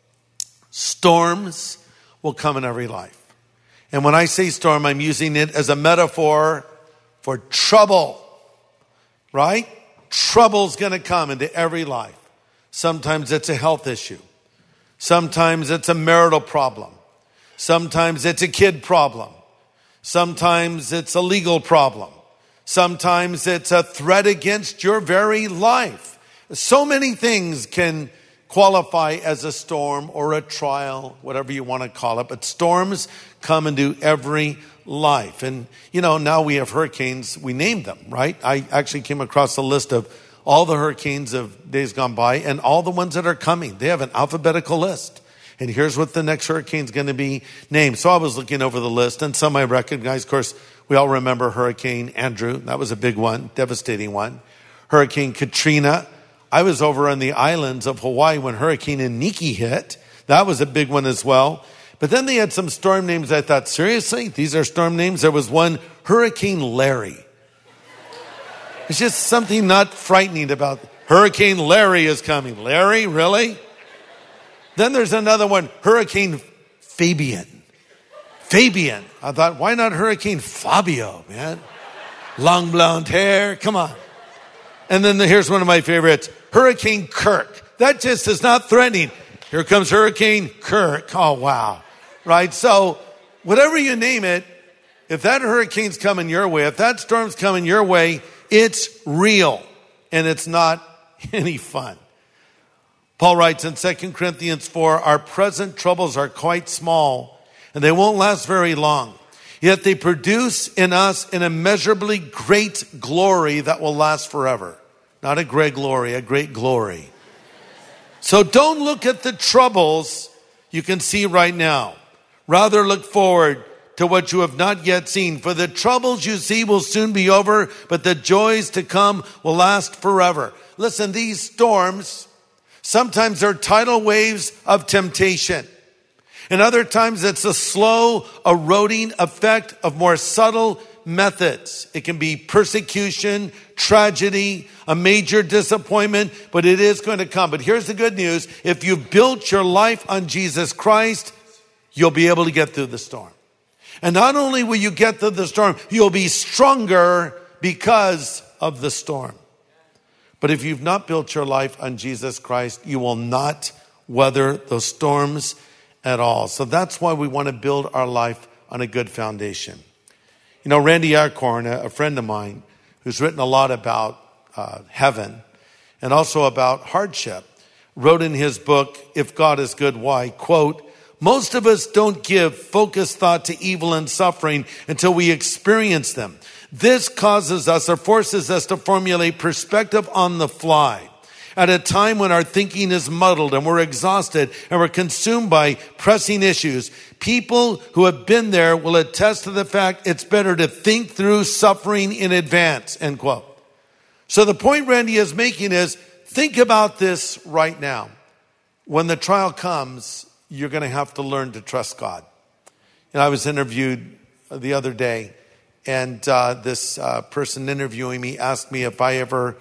storms will come in every life. And when I say storm, I'm using it as a metaphor for trouble, right? Trouble's going to come into every life. Sometimes it's a health issue. Sometimes it's a marital problem. Sometimes it's a kid problem. Sometimes it's a legal problem. Sometimes it's a threat against your very life. So many things can qualify as a storm or a trial, whatever you want to call it. But storms come into every life. And, you know, now we have hurricanes. We named them, right? I actually came across a list of all the hurricanes of days gone by and all the ones that are coming. They have an alphabetical list. And here's what the next hurricane's going to be named. So I was looking over the list, and some I recognize. Of course, we all remember Hurricane Andrew. That was a big one, devastating one. Hurricane Katrina. I was over on the islands of Hawaii when Hurricane Iniki hit. That was a big one as well. But then they had some storm names. I thought, seriously? These are storm names? There was one, Hurricane Larry. It's just something not frightening about Hurricane Larry is coming. Larry, really? Then there's another one, Hurricane Fabian. Fabian. I thought, why not Hurricane Fabio, man? Long blonde hair, come on. And then the, here's one of my favorites, Hurricane Kirk. That just is not threatening. Here comes Hurricane Kirk. Oh, wow. Right? So whatever you name it, if that hurricane's coming your way, if that storm's coming your way, it's real and it's not any fun. Paul writes in Second Corinthians four, our present troubles are quite small and they won't last very long. Yet they produce in us an immeasurably great glory that will last forever. Not a great glory, a great glory. So don't look at the troubles you can see right now. Rather look forward to what you have not yet seen. For the troubles you see will soon be over, but the joys to come will last forever. Listen, these storms, sometimes they're tidal waves of temptation. And other times it's a slow eroding effect of more subtle methods. It can be persecution, tragedy, a major disappointment, but it is going to come. But here's the good news. If you've built your life on Jesus Christ, you'll be able to get through the storm. And not only will you get through the storm, you'll be stronger because of the storm. But if you've not built your life on Jesus Christ, you will not weather those storms at all. So that's why we want to build our life on a good foundation. You know, Randy Alcorn, a friend of mine, who's written a lot about uh, heaven and also about hardship, wrote in his book, If God is Good, Why? Quote, most of us don't give focused thought to evil and suffering until we experience them. This causes us or forces us to formulate perspective on the fly at a time when our thinking is muddled and we're exhausted and we're consumed by pressing issues. People who have been there will attest to the fact it's better to think through suffering in advance, end quote. So the point Randy is making is, think about this right now. When the trial comes, you're going to have to learn to trust God. And I was interviewed the other day, and uh, this uh, person interviewing me asked me if I ever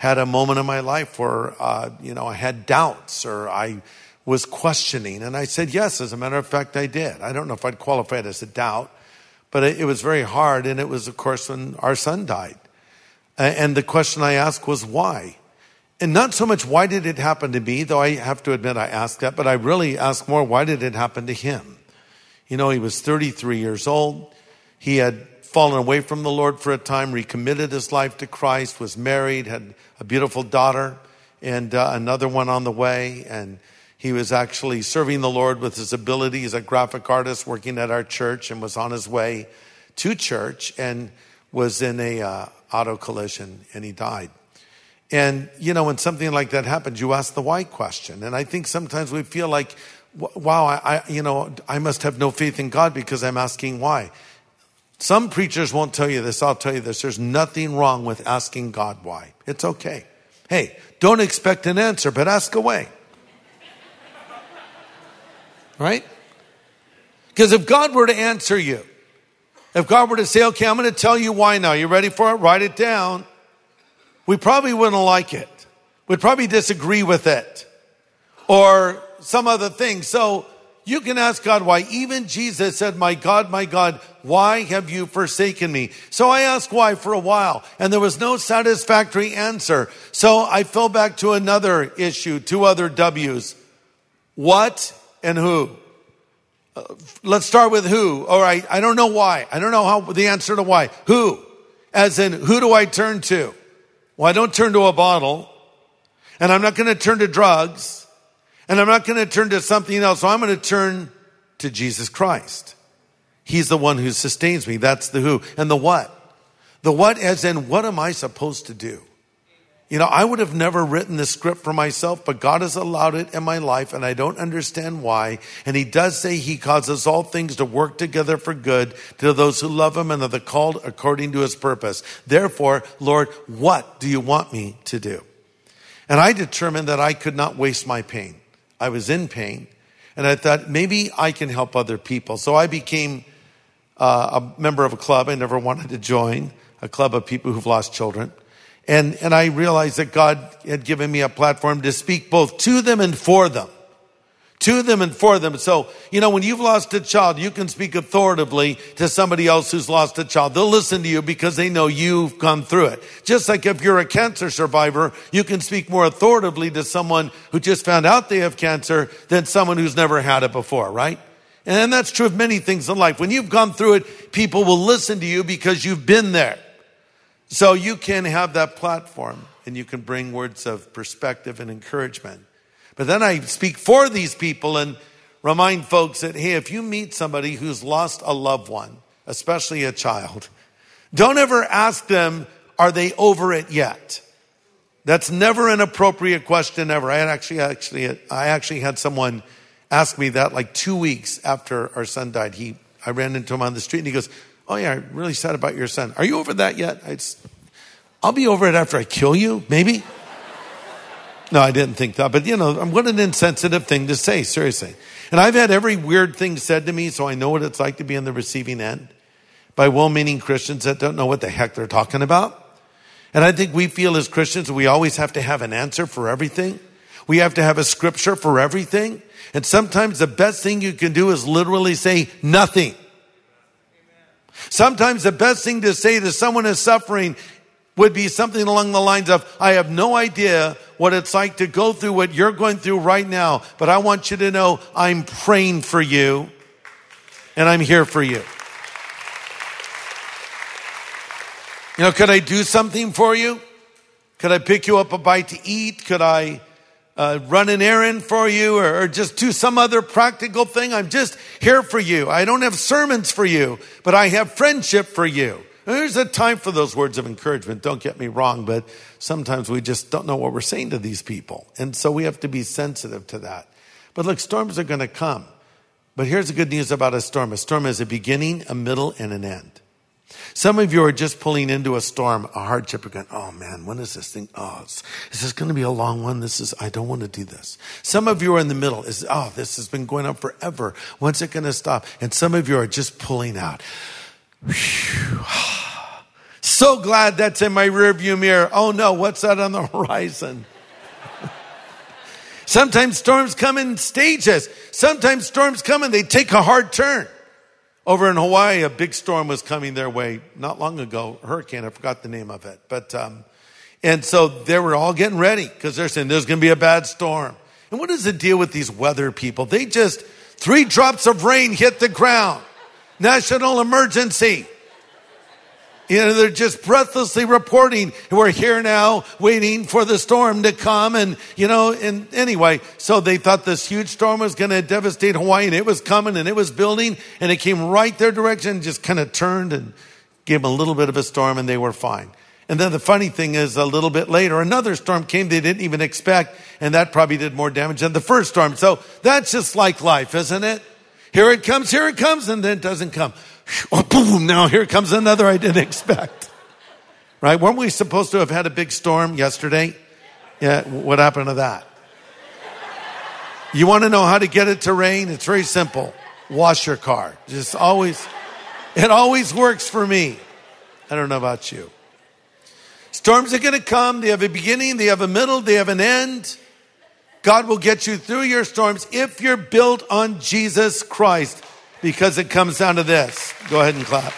had a moment in my life where, uh, you know, I had doubts or I was questioning. And I said, yes, as a matter of fact, I did. I don't know if I'd qualify it as a doubt, but it, it was very hard. And it was, of course, when our son died. And the question I asked was why? And not so much why did it happen to me, though I have to admit I asked that, but I really asked more, why did it happen to him? You know, he was thirty-three years old. He had fallen away from the Lord for a time, recommitted his life to Christ, was married, had a beautiful daughter and uh, another one on the way. And he was actually serving the Lord with his ability as a graphic artist working at our church and was on his way to church and was in a uh, auto collision and he died. And, you know, when something like that happens, you ask the why question. And I think sometimes we feel like, wow, I, I, you know, I must have no faith in God because I'm asking why. Some preachers won't tell you this. I'll tell you this. There's nothing wrong with asking God why. It's okay. Hey, don't expect an answer, but ask away. Right? Because if God were to answer you, if God were to say, okay, I'm going to tell you why now. You ready for it? Write it down. We probably wouldn't like it. We'd probably disagree with it. Or some other thing. So you can ask God why. Even Jesus said, my God, my God, why have you forsaken me? So I asked why for a while. And there was no satisfactory answer. So I fell back to another issue, two other W's. What and who? Uh, let's start with who. All right. I don't know why. I don't know how the answer to why. Who? As in, who do I turn to? Well, I don't turn to a bottle. And I'm not going to turn to drugs. And I'm not going to turn to something else. So I'm going to turn to Jesus Christ. He's the one who sustains me. That's the who. And the what? The what as in, what am I supposed to do? You know, I would have never written this script for myself, but God has allowed it in my life, and I don't understand why. And he does say he causes all things to work together for good to those who love him and are the called according to his purpose. Therefore, Lord, what do you want me to do? And I determined that I could not waste my pain. I was in pain, and I thought maybe I can help other people. So I became uh, a member of a club I never wanted to join, a club of people who've lost children. And, and I realized that God had given me a platform to speak both to them and for them. To them and for them. So, you know, when you've lost a child, you can speak authoritatively to somebody else who's lost a child. They'll listen to you because they know you've gone through it. Just like if you're a cancer survivor, you can speak more authoritatively to someone who just found out they have cancer than someone who's never had it before, right? And that's true of many things in life. When you've gone through it, people will listen to you because you've been there. So you can have that platform and you can bring words of perspective and encouragement. But then I speak for these people and remind folks that, hey, if you meet somebody who's lost a loved one, especially a child, don't ever ask them, are they over it yet? That's never an appropriate question ever. I had actually, actually, I actually had someone ask me that like two weeks after our son died. He, I ran into him on the street and he goes, oh yeah, I'm really sad about your son. Are you over that yet? I'd, I'll be over it after I kill you, maybe. No, I didn't think that. But you know, what an insensitive thing to say, seriously. And I've had every weird thing said to me, so I know what it's like to be on the receiving end by well-meaning Christians that don't know what the heck they're talking about. And I think we feel as Christians, we always have to have an answer for everything. We have to have a scripture for everything. And sometimes the best thing you can do is literally say nothing. Sometimes the best thing to say to someone who's suffering would be something along the lines of, I have no idea what it's like to go through what you're going through right now, but I want you to know I'm praying for you and I'm here for you. You know, could I do something for you? Could I pick you up a bite to eat? Could I Uh, run an errand for you or, or just do some other practical thing? I'm just here for you. I don't have sermons for you, but I have friendship for you. And there's a time for those words of encouragement. Don't get me wrong, but sometimes we just don't know what we're saying to these people. And so we have to be sensitive to that. But look, storms are going to come. But here's the good news about a storm. A storm has a beginning, a middle, and an end. Some of you are just pulling into a storm, a hardship. You're going, oh man, when is this thing? Oh, is this going to be a long one? This is, I don't want to do this. Some of you are in the middle. Is oh, this has been going on forever. When's it going to stop? And some of you are just pulling out. So So glad that's in my rearview mirror. Oh no, what's that on the horizon? Sometimes storms come in stages. Sometimes storms come and they take a hard turn. Over in Hawaii, a big storm was coming their way not long ago. A hurricane, I forgot the name of it. But um, and so they were all getting ready because they're saying there's going to be a bad storm. And what is the deal with these weather people? They just, three drops of rain hit the ground. National emergency. You know, they're just breathlessly reporting. We're here now waiting for the storm to come. And, you know, and anyway, so they thought this huge storm was going to devastate Hawaii, and it was coming and it was building, and it came right their direction, just kind of turned and gave them a little bit of a storm, and they were fine. And then the funny thing is, a little bit later, another storm came they didn't even expect, and that probably did more damage than the first storm. So that's just like life, isn't it? Here it comes, here it comes, and then it doesn't come. Oh, boom, now here comes another I didn't expect. Right? Weren't we supposed to have had a big storm yesterday? Yeah, what happened to that? You want to know how to get it to rain? It's very simple. Wash your car. Just always, it always works for me. I don't know about you. Storms are going to come. They have a beginning, they have a middle, they have an end. God will get you through your storms if you're built on Jesus Christ. Because it comes down to this. Go ahead and clap.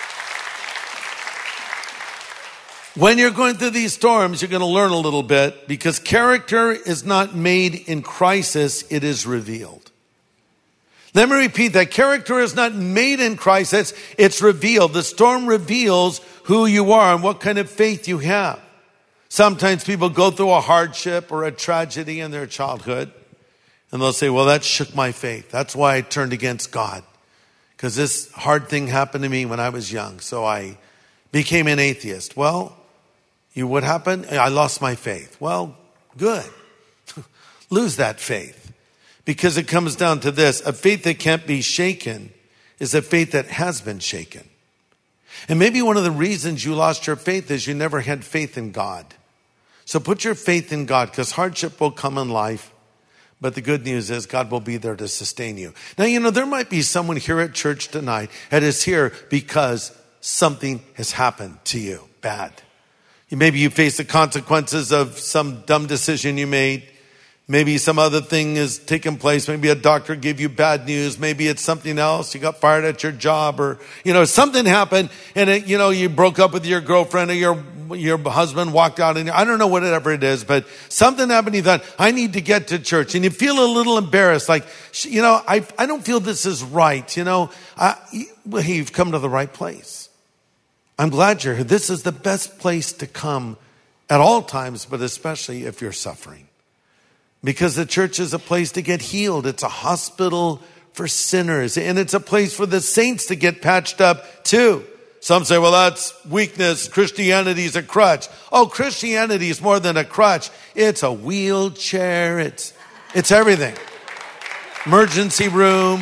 When you're going through these storms, you're going to learn a little bit, because character is not made in crisis, it is revealed. Let me repeat that. Character is not made in crisis, it's revealed. The storm reveals who you are and what kind of faith you have. Sometimes people go through a hardship or a tragedy in their childhood, and they'll say, well, that shook my faith. That's why I turned against God. Because this hard thing happened to me when I was young, so I became an atheist. Well, you what happened? I lost my faith. Well, good. Lose that faith. Because it comes down to this. A faith that can't be shaken is a faith that has been shaken. And maybe one of the reasons you lost your faith is you never had faith in God. So put your faith in God, because hardship will come in life. But the good news is God will be there to sustain you. Now, you know, there might be someone here at church tonight that is here because something has happened to you bad. Maybe you face the consequences of some dumb decision you made. Maybe some other thing has taken place. Maybe a doctor gave you bad news. Maybe it's something else. You got fired at your job, or, you know, something happened and, it, you know, you broke up with your girlfriend, or your your husband walked out, and I don't know whatever it is, but something happened. You thought, I need to get to church. And you feel a little embarrassed. Like, you know, I I don't feel this is right. You know, I, well, hey, you've come to the right place. I'm glad you're here. This is the best place to come at all times, but especially if you're suffering. Because the church is a place to get healed. It's a hospital for sinners. And it's a place for the saints to get patched up too. Some say, well, that's weakness. Christianity is a crutch. Oh, Christianity is more than a crutch. It's a wheelchair. It's, it's everything. Emergency room.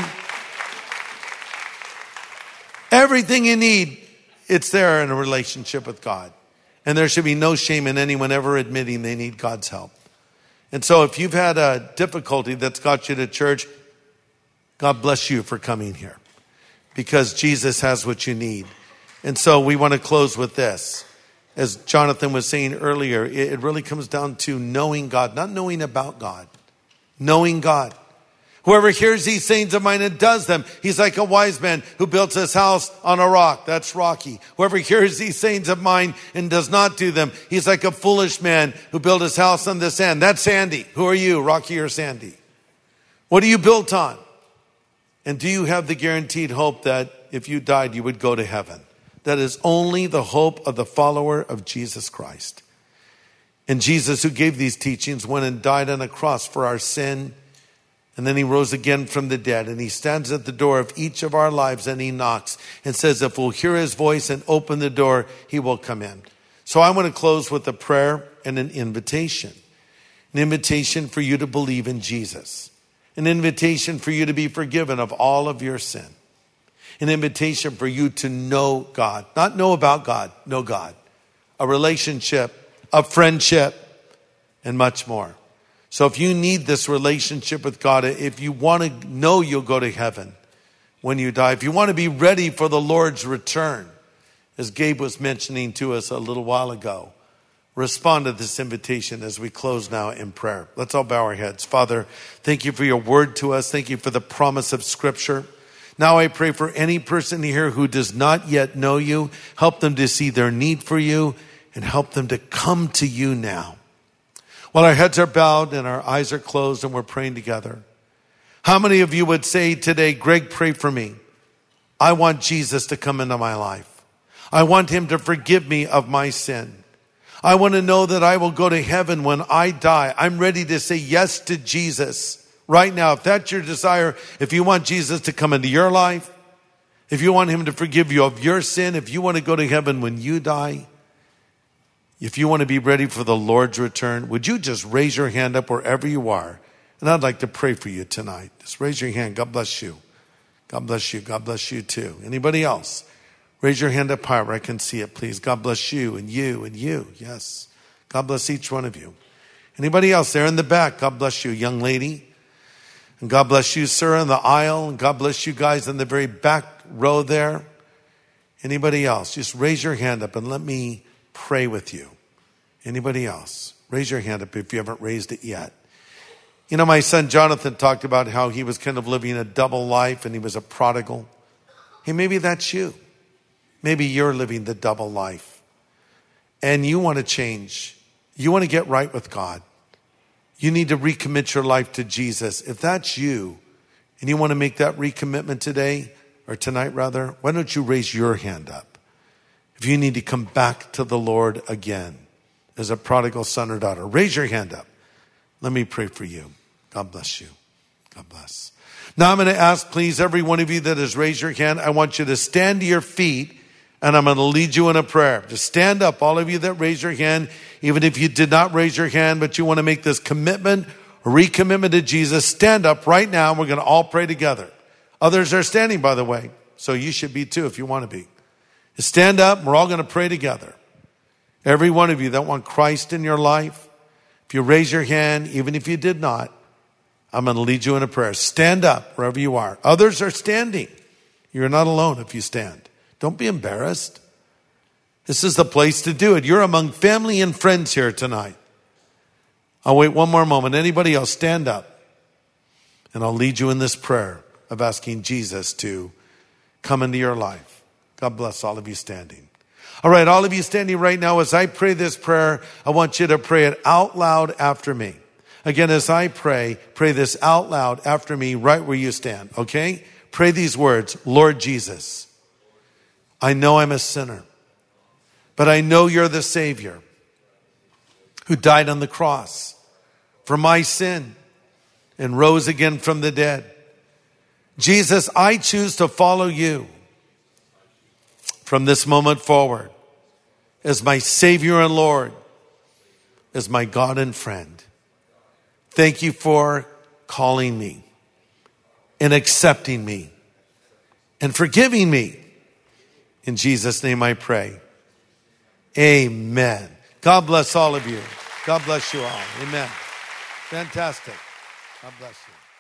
Everything you need, it's there in a relationship with God. And there should be no shame in anyone ever admitting they need God's help. And so if you've had a difficulty that's got you to church, God bless you for coming here, because Jesus has what you need. And so we want to close with this. As Jonathan was saying earlier, it really comes down to knowing God, not knowing about God, knowing God. Whoever hears these sayings of mine and does them, he's like a wise man who built his house on a rock. That's rocky. Whoever hears these sayings of mine and does not do them, he's like a foolish man who built his house on the sand. That's sandy. Who are you, rocky or sandy? What are you built on? And do you have the guaranteed hope that if you died, you would go to heaven? That is only the hope of the follower of Jesus Christ. And Jesus, who gave these teachings, went and died on a cross for our sin. And then he rose again from the dead, and he stands at the door of each of our lives, and he knocks and says, if we'll hear his voice and open the door, he will come in. So I want to close with a prayer and an invitation. An invitation for you to believe in Jesus. An invitation for you to be forgiven of all of your sin. An invitation for you to know God. Not know about God, know God. A relationship, a friendship, and much more. So if you need this relationship with God, if you want to know you'll go to heaven when you die, if you want to be ready for the Lord's return, as Gabe was mentioning to us a little while ago, respond to this invitation as we close now in prayer. Let's all bow our heads. Father, thank you for your word to us. Thank you for the promise of Scripture. Now I pray for any person here who does not yet know you. Help them to see their need for you and help them to come to you now. While our heads are bowed and our eyes are closed and we're praying together, how many of you would say today, Greg, pray for me. I want Jesus to come into my life. I want him to forgive me of my sin. I want to know that I will go to heaven when I die. I'm ready to say yes to Jesus right now. If that's your desire, if you want Jesus to come into your life, if you want him to forgive you of your sin, if you want to go to heaven when you die, if you want to be ready for the Lord's return, would you just raise your hand up wherever you are? And I'd like to pray for you tonight. Just raise your hand. God bless you. God bless you. God bless you too. Anybody else? Raise your hand up higher where I can see it, please. God bless you and you and you. Yes. God bless each one of you. Anybody else there in the back? God bless you, young lady. And God bless you, sir, in the aisle. And God bless you guys in the very back row there. Anybody else? Just raise your hand up and let me pray with you. Anybody else? Raise your hand up if you haven't raised it yet. You know, my son Jonathan talked about how he was kind of living a double life and he was a prodigal. Hey, maybe that's you. Maybe you're living the double life and you want to change. You want to get right with God. You need to recommit your life to Jesus. If that's you and you want to make that recommitment today or tonight rather, why don't you raise your hand up? If you need to come back to the Lord again as a prodigal son or daughter, raise your hand up. Let me pray for you. God bless you. God bless. Now I'm going to ask, please, every one of you that has raised your hand, I want you to stand to your feet and I'm going to lead you in a prayer. Just stand up, all of you that raise your hand, even if you did not raise your hand, but you want to make this commitment, recommitment to Jesus, stand up right now and we're going to all pray together. Others are standing, by the way, so you should be too if you want to be. Just stand up and we're all going to pray together. Every one of you that want Christ in your life, if you raise your hand, even if you did not, I'm going to lead you in a prayer. Stand up wherever you are. Others are standing. You're not alone if you stand. Don't be embarrassed. This is the place to do it. You're among family and friends here tonight. I'll wait one more moment. Anybody else, stand up. And I'll lead you in this prayer of asking Jesus to come into your life. God bless all of you standing. All right, all of you standing right now, as I pray this prayer, I want you to pray it out loud after me. Again, as I pray, pray this out loud after me right where you stand, okay? Pray these words, Lord Jesus, I know I'm a sinner, but I know you're the Savior who died on the cross for my sin and rose again from the dead. Jesus, I choose to follow you from this moment forward as my Savior and Lord, as my God and friend. Thank you for calling me and accepting me and forgiving me. In Jesus' name I pray. Amen. God bless all of you. God bless you all. Amen. Fantastic. God bless you.